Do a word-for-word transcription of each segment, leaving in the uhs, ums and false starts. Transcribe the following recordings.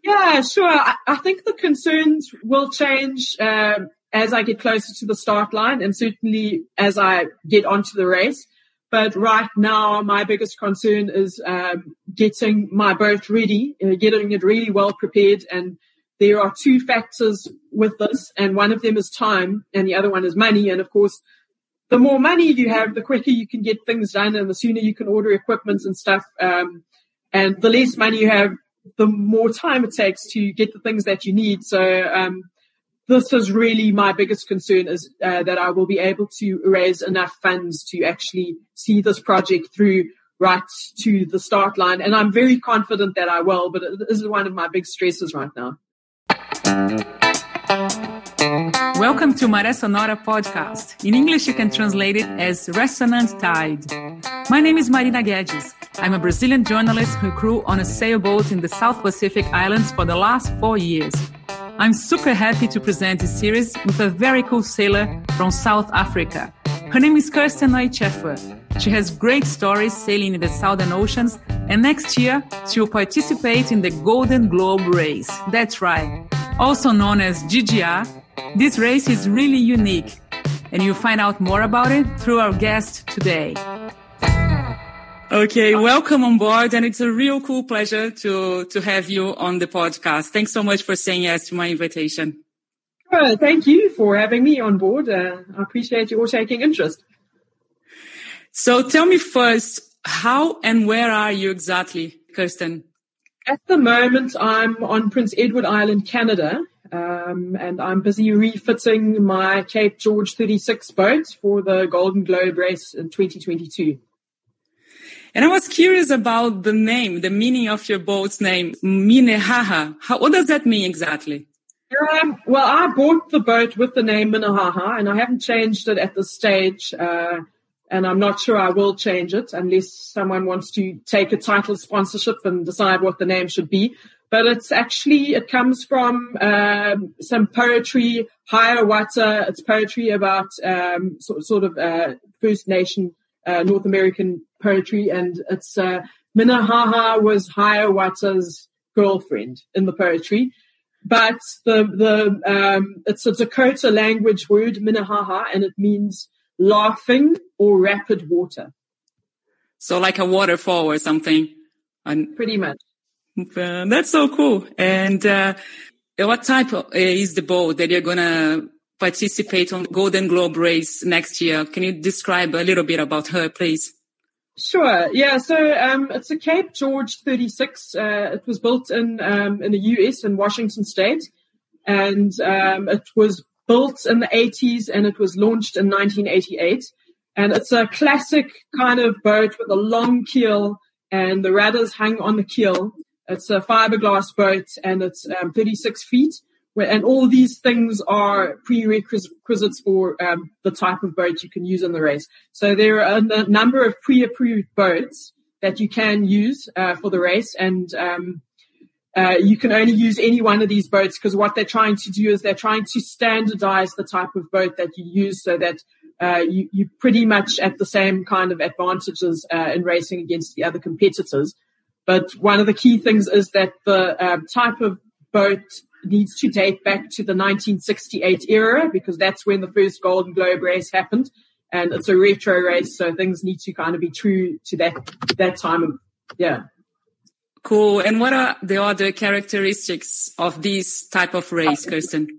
Yeah, sure. I, I think the concerns will change um, as I get closer to the start line and certainly as I get onto the race. But right now, my biggest concern is um, getting my boat ready, uh, getting it really well prepared. And there are two factors with this, and one of them is time, and the other one is money. And of course, the more money you have, the quicker you can get things done, and the sooner you can order equipment and stuff. Um, and the less money you have, the more time it takes to get the things that you need. So um, this is really my biggest concern, is uh, that I will be able to raise enough funds to actually see this project through right to the start line. And I'm very confident that I will, but this is one of my big stresses right now. Welcome to Maré Sonora podcast. In English, you can translate it as Resonant Tide. My name is Marina Guedes. I'm a Brazilian journalist who crew on a sailboat in the South Pacific Islands for the last four years. I'm super happy to present this series with a very cool sailor from South Africa. Her name is Kirsten Neucheffer. She has great stories sailing in the Southern Oceans, and next year she will participate in the Golden Globe Race. That's right. Also known as G G R, this race is really unique, and you'll find out more about it through our guest today. Okay, welcome on board, and it's a real cool pleasure to, to have you on the podcast. Thanks so much for saying yes to my invitation. Well, thank you for having me on board. Uh, I appreciate you all taking interest. So tell me first, how and where are you exactly, Kirsten? At the moment, I'm on Prince Edward Island, Canada, um, and I'm busy refitting my Cape George thirty-six boat for the Golden Globe race in twenty twenty-two. And I was curious about the name, the meaning of your boat's name, Minnehaha. How, what does that mean exactly? Um, well, I bought the boat with the name Minnehaha, and I haven't changed it at this stage. Uh, and I'm not sure I will change it unless someone wants to take a title sponsorship and decide what the name should be. But it's actually, it comes from um, some poetry, Hiawatha. It's poetry about um, sort, sort of uh, First Nation uh, North American poetry. And it's uh, Minnehaha was Hiawatha's girlfriend in the poetry. But the the um, it's a Dakota language word, Minnehaha, and it means laughing or rapid water. So like a waterfall or something. And pretty much. Uh, that's so cool. And uh, what type of, uh, is the boat that you're going to participate on the Golden Globe race next year? Can you describe a little bit about her, please? Sure. Yeah. So um, it's a Cape George thirty-six. Uh, it was built in um, in the U S in Washington State, and um, it was built in the eighties, and it was launched in nineteen eighty-eight. And it's a classic kind of boat with a long keel, and the rudders hang on the keel. It's a fiberglass boat, and it's um, thirty-six feet. And all these things are prerequisites for um, the type of boat you can use in the race. So there are a number of pre-approved boats that you can use uh, for the race. And um, uh, you can only use any one of these boats, because what they're trying to do is they're trying to standardize the type of boat that you use, so that uh, you, you're pretty much at the same kind of advantages uh, in racing against the other competitors. But one of the key things is that the uh, type of boat needs to date back to the nineteen sixty-eight era, because that's when the first Golden Globe race happened, and it's a retro race, so things need to kind of be true to that that time of yeah. Cool. And what are the other characteristics of this type of race, Kirsten?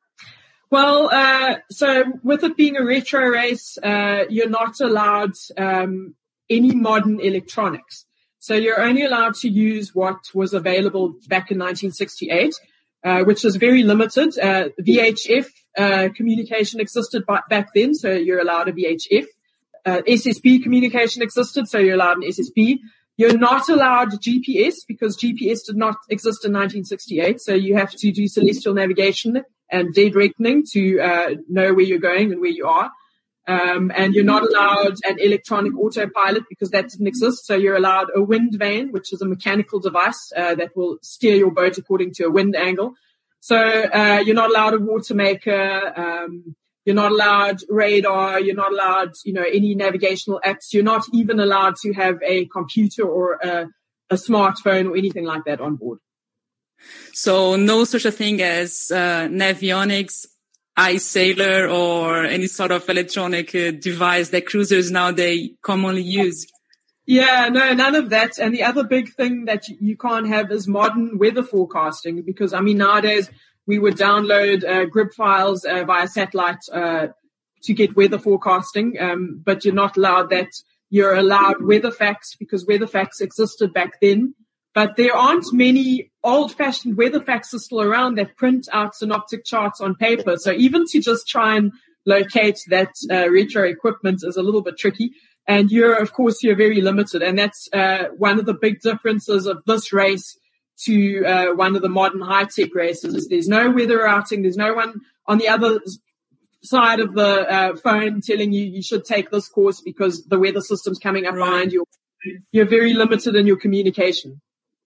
Well, uh, so with it being a retro race, uh, you're not allowed um, any modern electronics. So you're only allowed to use what was available back in nineteen sixty-eight. Uh, which is very limited. Uh, V H F uh, communication existed by, back then, so you're allowed a V H F. Uh, S S P communication existed, so you're allowed an S S P. You're not allowed G P S, because G P S did not exist in nineteen sixty-eight, so you have to do celestial navigation and dead reckoning to uh, know where you're going and where you are. Um, and you're not allowed an electronic autopilot, because that didn't exist. So you're allowed a wind vane, which is a mechanical device uh, that will steer your boat according to a wind angle. So uh, you're not allowed a water maker. Um, you're not allowed radar. You're not allowed, you know, any navigational apps. You're not even allowed to have a computer or a, a smartphone or anything like that on board. So no such a thing as uh, Navionics, iSailor, or any sort of electronic uh, device that cruisers nowadays commonly use. Yeah, no, none of that. And the other big thing that you can't have is modern weather forecasting, because, I mean, nowadays we would download uh, grid files uh, via satellite uh, to get weather forecasting, um, but you're not allowed that. You're allowed weather facts because weather facts existed back then. But there aren't many old-fashioned weather facts still around that print out synoptic charts on paper. So even to just try and locate that uh, retro equipment is a little bit tricky. And you're, of course, you're very limited. And that's uh, one of the big differences of this race to uh, one of the modern high-tech races is there's no weather routing. There's no one on the other side of the uh, phone telling you you should take this course because the weather system's coming up right behind you. You're very limited in your communication.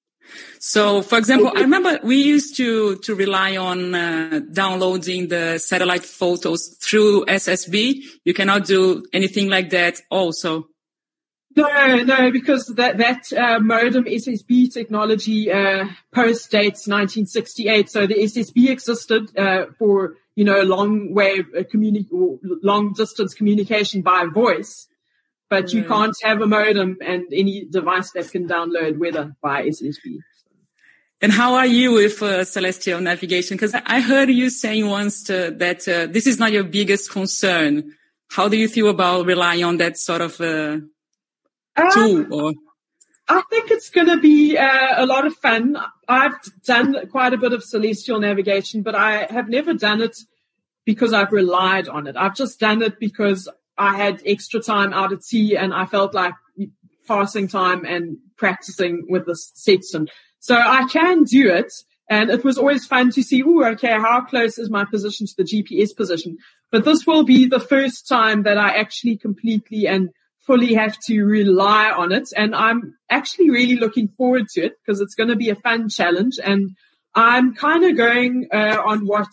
So, for example, I remember we used to, to rely on uh, downloading the satellite photos through S S B. You cannot do anything like that also. No, no, because that, that uh, modem S S B technology uh, post dates nineteen sixty-eight. So the S S B existed uh, for, you know, long wave uh, communi- or long distance communication by voice. But you can't have a modem and any device that can download weather by S S B. And how are you with uh, celestial navigation? Because I heard you saying once to, that uh, this is not your biggest concern. How do you feel about relying on that sort of uh, um, tool? Or? I think it's going to be uh, a lot of fun. I've done quite a bit of celestial navigation, but I have never done it because I've relied on it. I've just done it because I had extra time out at sea and I felt like passing time and practicing with the sextant. So I can do it. And it was always fun to see, oh, okay, how close is my position to the G P S position? But this will be the first time that I actually completely and fully have to rely on it. And I'm actually really looking forward to it because it's going to be a fun challenge. And I'm kind of going uh, on what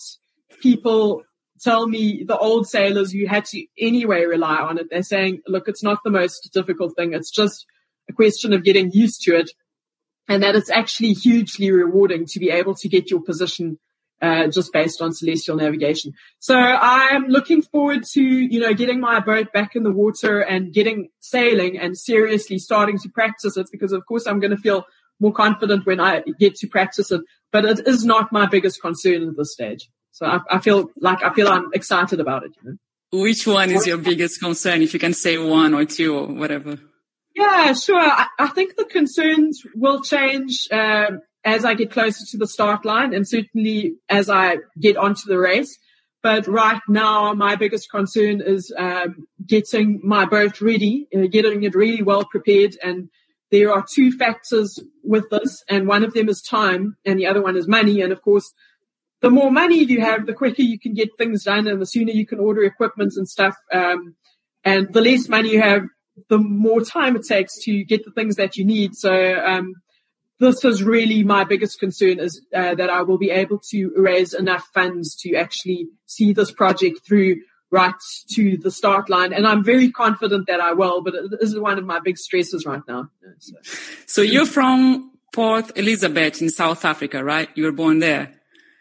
people tell me, the old sailors, you had to anyway rely on it. They're saying, look, it's not the most difficult thing. It's just a question of getting used to it. And that it's actually hugely rewarding to be able to get your position uh, just based on celestial navigation. So I'm looking forward to, you know, getting my boat back in the water and getting sailing and seriously starting to practice it because, of course, I'm going to feel more confident when I get to practice it. But it is not my biggest concern at this stage. So I, I feel like I feel I'm excited about it. You know? Which one is your biggest concern? If you can say one or two or whatever. Yeah, sure. I, I think the concerns will change uh, as I get closer to the start line and certainly as I get onto the race. But right now, my biggest concern is um, getting my boat ready, uh, getting it really well prepared. And there are two factors with this, and one of them is time and the other one is money. And of course, the more money you have, the quicker you can get things done and the sooner you can order equipment and stuff. Um, and the less money you have, the more time it takes to get the things that you need. So um, this is really my biggest concern is uh, that I will be able to raise enough funds to actually see this project through right to the start line. And I'm very confident that I will, but this is one of my big stresses right now. So, so you're from Port Elizabeth in South Africa, right? You were born there.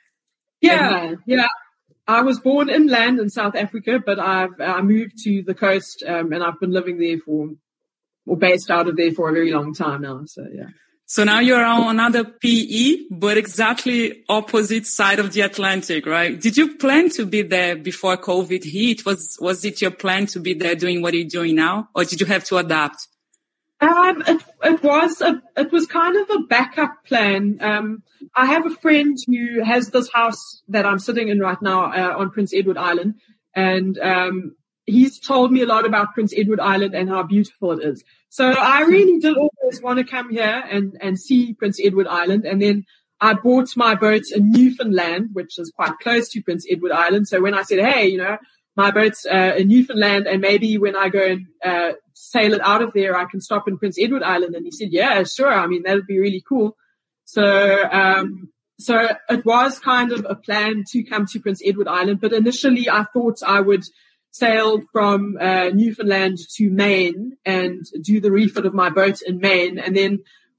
Yeah, and- yeah. I was born inland in South Africa, but I've I moved to the coast um, and I've been living there for, or based out of there for a very long time now. So, yeah. So now you're on another P E, but exactly opposite side of the Atlantic, right? Did you plan to be there before COVID hit? Was was it your plan to be there doing what you're doing now, or did you have to adapt? Um, it, it was a, it was kind of a backup plan. Um, I have a friend who has this house that I'm sitting in right now uh, on Prince Edward Island, and um, he's told me a lot about Prince Edward Island and how beautiful it is. So I really did always want to come here and, and see Prince Edward Island, and then I bought my boat in Newfoundland, which is quite close to Prince Edward Island. So when I said, hey, you know, my boat's uh, in Newfoundland, and maybe when I go and uh, sail it out of there, I can stop in Prince Edward Island. And he said, yeah, sure. I mean, that would be really cool. So, um, so it was kind of a plan to come to Prince Edward Island. But initially I thought I would sail from uh, Newfoundland to Maine and do the refit of my boat in Maine. And then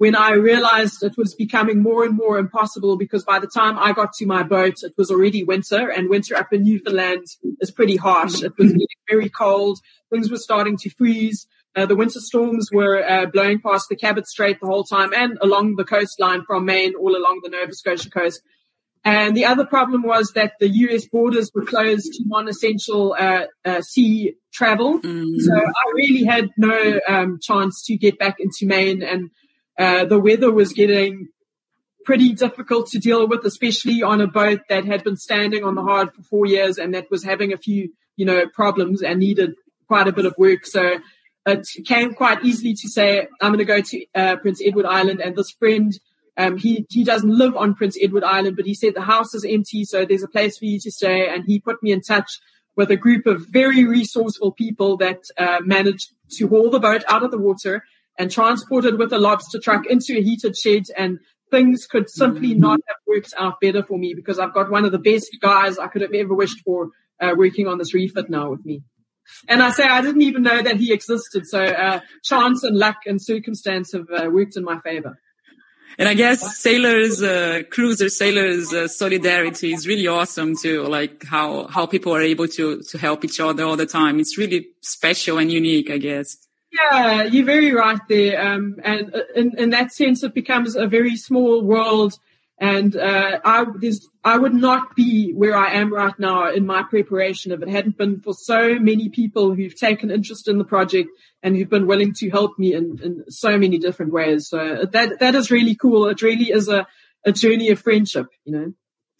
when I realized it was becoming more and more impossible, because by the time I got to my boat, it was already winter, and winter up in Newfoundland is pretty harsh. It was getting very cold. Things were starting to freeze. Uh, the winter storms were uh, blowing past the Cabot Strait the whole time and along the coastline from Maine all along the Nova Scotia coast. And the other problem was that the U S borders were closed to non-essential uh, uh, sea travel. Mm. So I really had no um, chance to get back into Maine, and uh, the weather was getting pretty difficult to deal with, especially on a boat that had been standing on the hard for four years and that was having a few, you know, problems and needed quite a bit of work. So it came quite easily to say, I'm going to go to uh, Prince Edward Island, and this friend, Um, he, he doesn't live on Prince Edward Island, but he said the house is empty, so there's a place for you to stay. And he put me in touch with a group of very resourceful people that uh, managed to haul the boat out of the water and transport it with a lobster truck into a heated shed. And things could simply not have worked out better for me, because I've got one of the best guys I could have ever wished for uh, working on this refit now with me. And I say I didn't even know that he existed. So uh, chance and luck and circumstance have uh, worked in my favor. And I guess sailors, uh, cruiser sailors, uh, solidarity is really awesome too. Like how, how people are able to, to help each other all the time. It's really special and unique, I guess. Yeah, you're very right there. Um, and in, in that sense, it becomes a very small world. And, uh, I, there's, I would not be where I am right now in my preparation if it hadn't been for so many people who've taken interest in the project and who've been willing to help me in, in so many different ways. So that, that is really cool. It really is a, a journey of friendship, you know.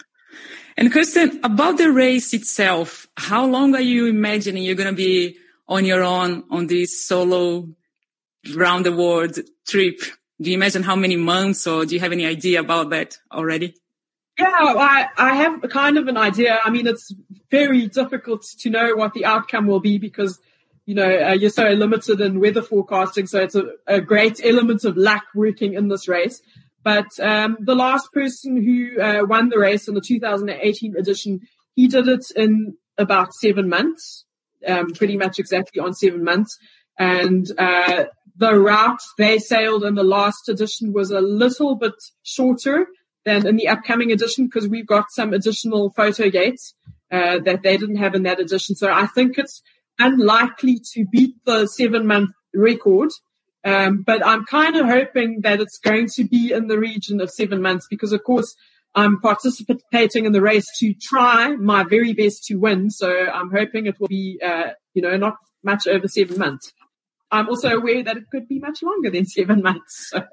And Kirsten, about the race itself, how long are you imagining you're going to be on your own on this solo round the world trip? Do you imagine how many months, or do you have any idea about that already? Yeah, I, I have kind of an idea. I mean, it's very difficult to know what the outcome will be because, you know, uh, you're so limited in weather forecasting. So it's a, a great element of luck working in this race. But um, the last person who uh, won the race in the two thousand eighteen edition, he did it in about seven months, um, pretty much exactly on seven months. And uh, the route they sailed in the last edition was a little bit shorter than in the upcoming edition because we've got some additional photo gates uh, that they didn't have in that edition. So I think it's unlikely to beat the seven-month record. Um, but I'm kind of hoping that it's going to be in the region of seven months because, of course, I'm participating in the race to try my very best to win. So I'm hoping it will be, uh, you know, not much over seven months. I'm also aware that it could be much longer than seven months. So.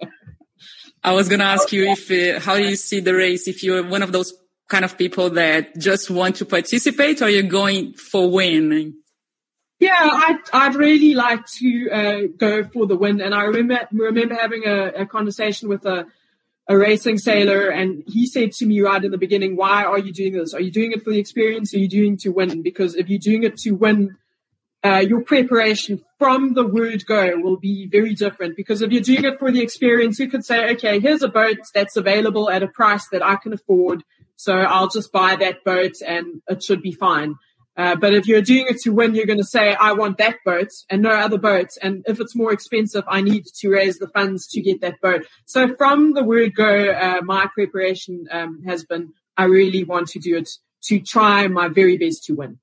I was going to ask you if, uh, how do you see the race? If you're one of those kind of people that just want to participate or you're going for winning? Yeah, I'd, I'd really like to uh, go for the win. And I remember remember having a, a conversation with a, a racing sailor, and he said to me right in the beginning, why are you doing this? Are you doing it for the experience? Or are you doing it to win? Because if you're doing it to win, uh, your preparation from the word go will be very different. Because if you're doing it for the experience, you could say, okay, here's a boat that's available at a price that I can afford. So I'll just buy that boat and it should be fine. Uh, but if you're doing it to win, you're going to say, I want that boat and no other boat. And if it's more expensive, I need to raise the funds to get that boat. So from the word go, uh, my preparation um, has been, I really want to do it to try my very best to win.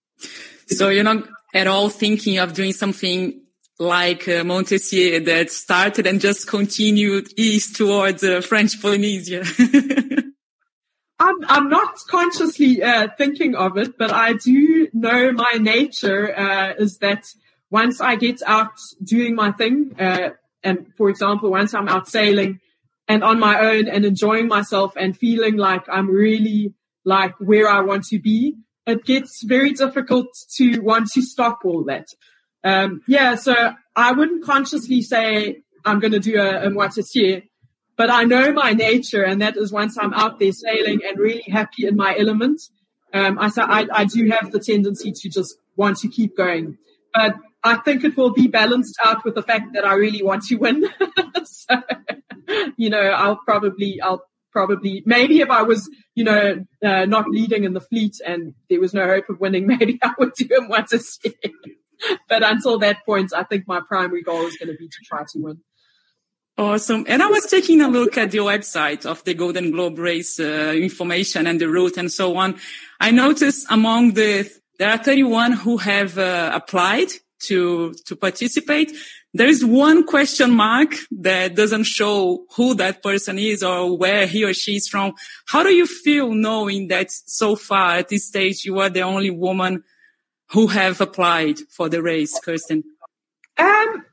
So you're not at all thinking of doing something like uh, Montessier that started and just continued east towards uh, French Polynesia? I'm, I'm not consciously uh, thinking of it, but I do know my nature uh, is that once I get out doing my thing, uh, and for example, once I'm out sailing and on my own and enjoying myself and feeling like I'm really like where I want to be, it gets very difficult to want to stop all that. Um, yeah, so I wouldn't consciously say I'm going to do a, a moitié. But I know my nature, and that is once I'm out there sailing and really happy in my element, um, I, I, I do have the tendency to just want to keep going. But I think it will be balanced out with the fact that I really want to win. So, you know, I'll probably, I'll probably, maybe if I was, you know, uh, not leading in the fleet and there was no hope of winning, maybe I would do a moitié. But until that point, I think my primary goal is going to be to try to win. Awesome. And I was taking a look at the website of the Golden Globe race uh, information and the route and so on. I noticed among the, there are thirty-one who have uh, applied to, to participate. There is one question mark that doesn't show who that person is or where he or she is from. How do you feel knowing that so far at this stage you are the only woman who have applied for the race, Kirsten? Um,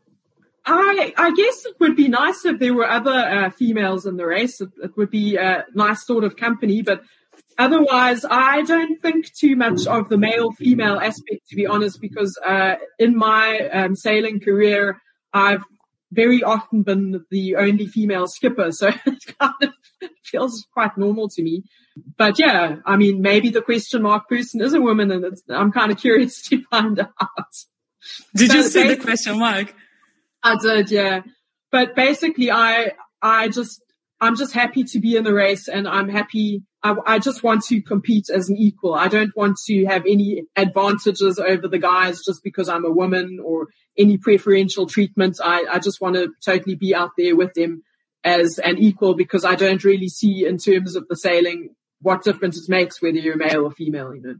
I, I guess it would be nice if there were other uh, females in the race. It, it would be a nice sort of company, but otherwise, I don't think too much of the male-female aspect, to be honest, because uh, in my um, sailing career, I've very often been the only female skipper, so it kind of feels quite normal to me. But yeah, I mean, maybe the question mark person is a woman, and it's, I'm kind of curious to find out. Did so you see the question mark? I did, yeah. But basically, I, I just, I'm just happy to be in the race, and I'm happy. I, I just want to compete as an equal. I don't want to have any advantages over the guys just because I'm a woman or any preferential treatment. I, I just want to totally be out there with them as an equal, because I don't really see in terms of the sailing what difference it makes whether you're male or female, you know.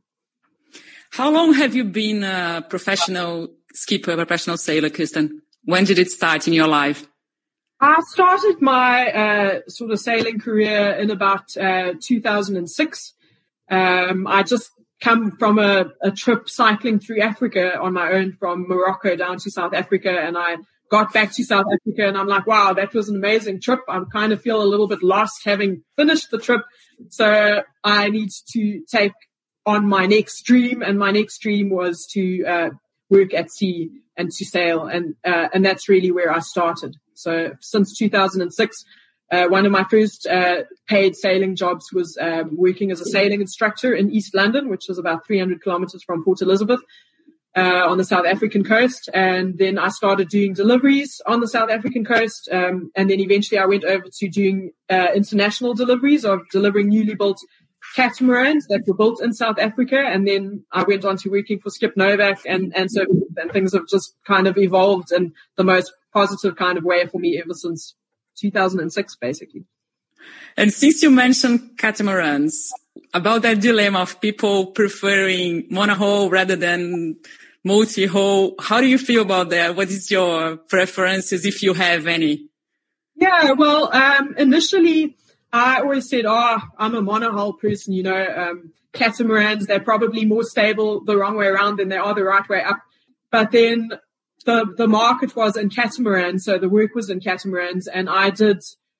How long have you been a professional skipper, a professional sailor, Kirsten? When did it start in your life? I started my uh, sort of sailing career in about uh, two thousand six. Um, I just come from a, a trip cycling through Africa on my own from Morocco down to South Africa, and I got back to South Africa, and I'm like, wow, that was an amazing trip. I kind of feel a little bit lost having finished the trip, so I need to take on my next dream, and my next dream was to uh, work at sea and to sail, and uh, and that's really where I started. So since two thousand six, uh, one of my first uh, paid sailing jobs was um, working as a sailing instructor in East London, which is about three hundred kilometers from Port Elizabeth uh, on the South African coast. And then I started doing deliveries on the South African coast. Um, and then eventually I went over to doing uh, international deliveries of delivering newly built catamarans that were built in South Africa. And then I went on to working for Skip Novak, and, and so and things have just kind of evolved in the most positive kind of way for me ever since two thousand six, basically. And since you mentioned catamarans, about that dilemma of people preferring monohull rather than multi-hull, how do you feel about that? What is your preferences, if you have any? Yeah, well, um, initially I always said, oh, I'm a monohull person, you know, um, catamarans, they're probably more stable the wrong way around than they are the right way up. But then the the market was in catamarans, so the work was in catamarans, and I did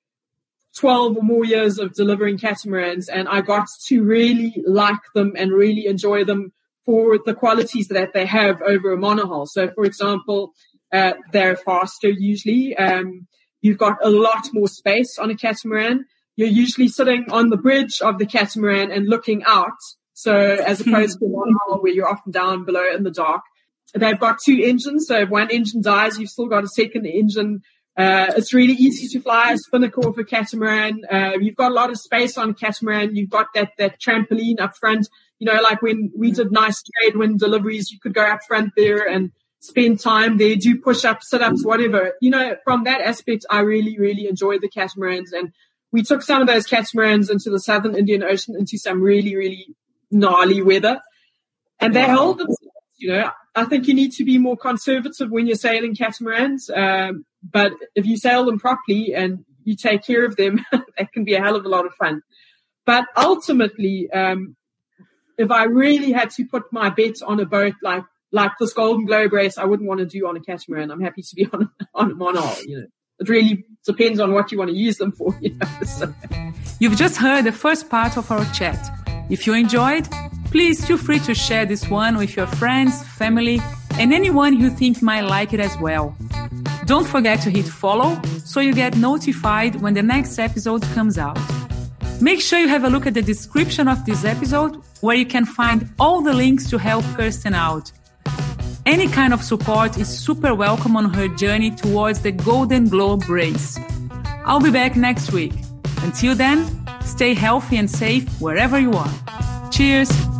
twelve or more years of delivering catamarans, and I got to really like them and really enjoy them for the qualities that they have over a monohull. So, for example, uh, they're faster usually. Um, you've got a lot more space on a catamaran. You're usually sitting on the bridge of the catamaran and looking out. So as opposed to a monohull where you're often down below in the dark. They've got two engines. So if one engine dies, you've still got a second engine. Uh, it's really easy to fly a spinnaker off a catamaran. Uh, you've got a lot of space on a catamaran. You've got that, that trampoline up front. You know, like when we did nice trade wind deliveries, you could go up front there and spend time there, do push-ups, sit-ups, whatever. You know, from that aspect, I really, really enjoyed the catamarans. And we took some of those catamarans into the Southern Indian Ocean into some really, really gnarly weather. And they held themselves, you know. I think you need to be more conservative when you're sailing catamarans. Um, but if you sail them properly and you take care of them, that can be a hell of a lot of fun. But ultimately, um, if I really had to put my bet on a boat like like this Golden Globe race, I wouldn't want to do on a catamaran. I'm happy to be on a, on a monohull, you know. It really depends on what you want to use them for, you know. So. You've just heard the first part of our chat. If you enjoyed, please feel free to share this one with your friends, family, and anyone you think might like it as well. Don't forget to hit follow so you get notified when the next episode comes out. Make sure you have a look at the description of this episode, where you can find all the links to help Kirsten out. Any kind of support is super welcome on her journey towards the Golden Globe race. I'll be back next week. Until then, stay healthy and safe wherever you are. Cheers!